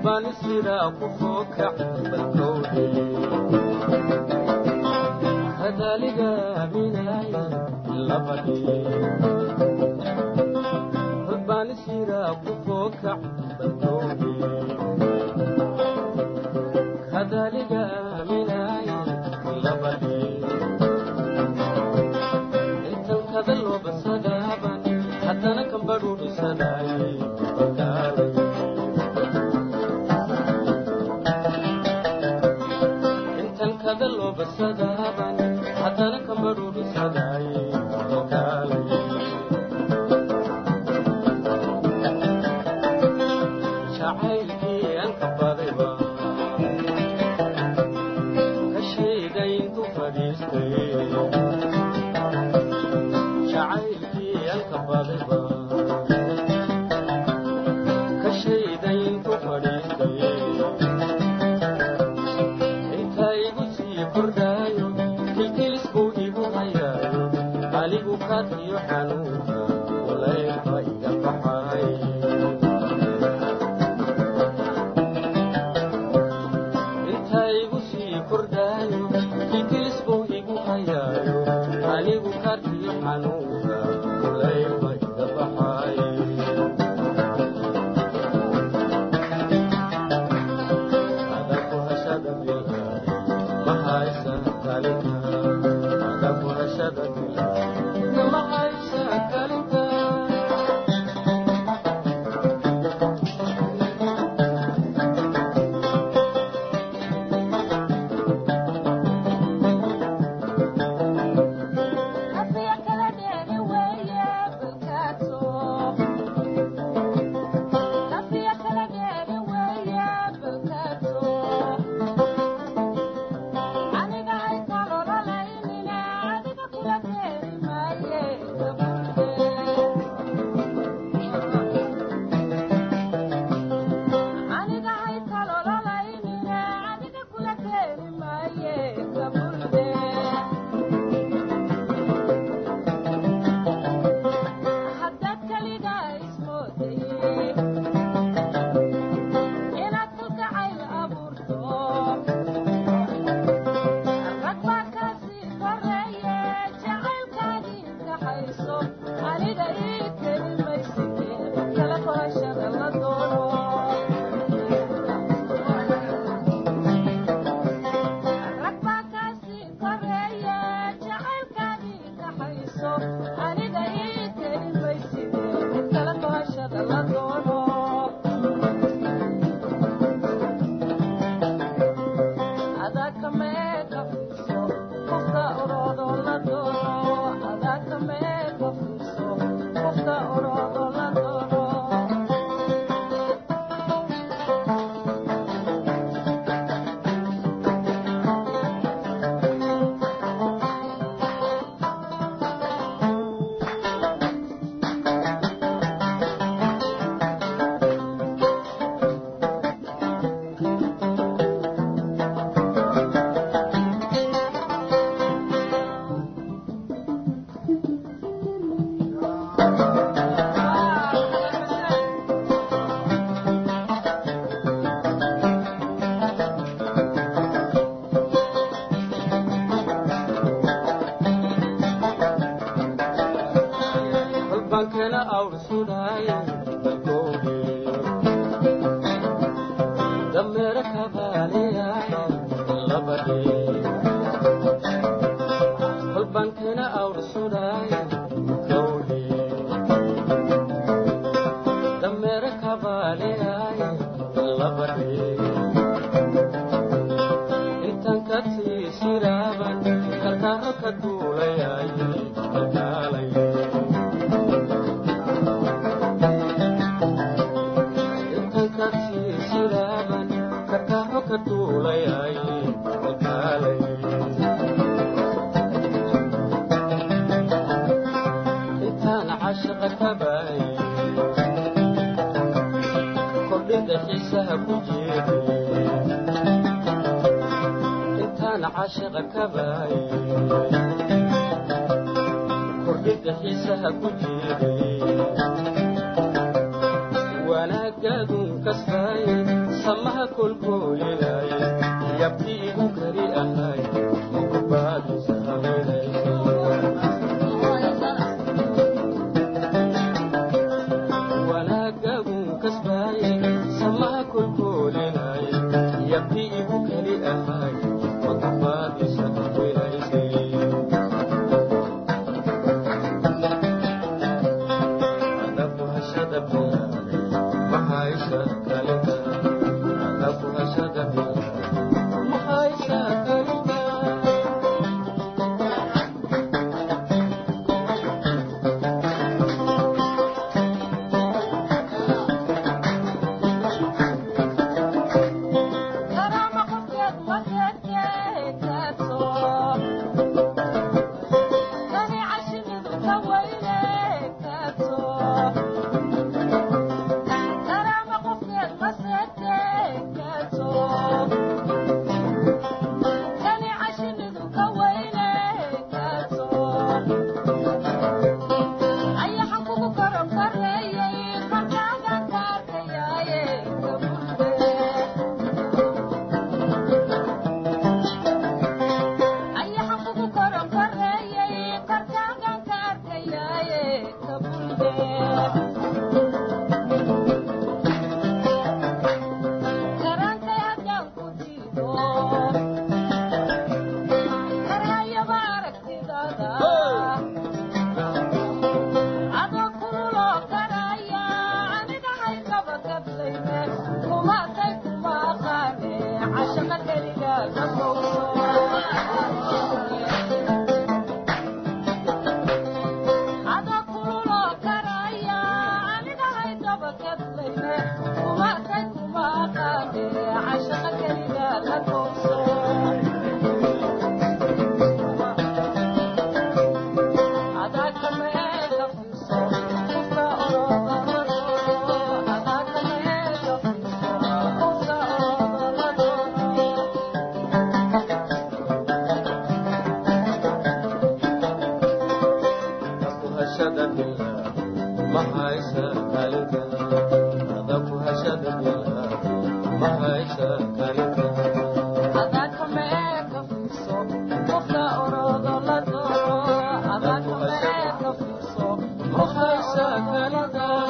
بانسيرا قفوك بالكودي هذا لقى من عين لبدي بانسيرا قفوك بالكودي هذا لقى من عين لبدي انت الكذل وبصدابا حتى انا كم بدو بصداي كذلوا بالسدابا حتى نكملوا بالسداي وكالي شعيلكي أنك بضيبا كشيدين تفريستي شعيلكي أنك بضيبا كشيدين تفريستي anigu kaadiyo xanuunka walaylka iga baxay inta igu sii kordhayo kikilisku igu hayaayo anigu kaadiyo xanuunka walaylka iga baxay adaku hashada bilay mahaysa kalinka adaku hashada bilay عاشق كباي كردك حيسها كجيري وانا قادم كسباي samaha kulkulinay yabtiigu kari ahay mukubaadisa habeynaysa wanaagagu kasbaye samaha kulkulinay yabtiigu kari ahay mukubaadisa habeynaysa adabu hashada bilaaday mahaysa kalida adabu hashada bilaaday mahaysa kalida Mahaysa kalida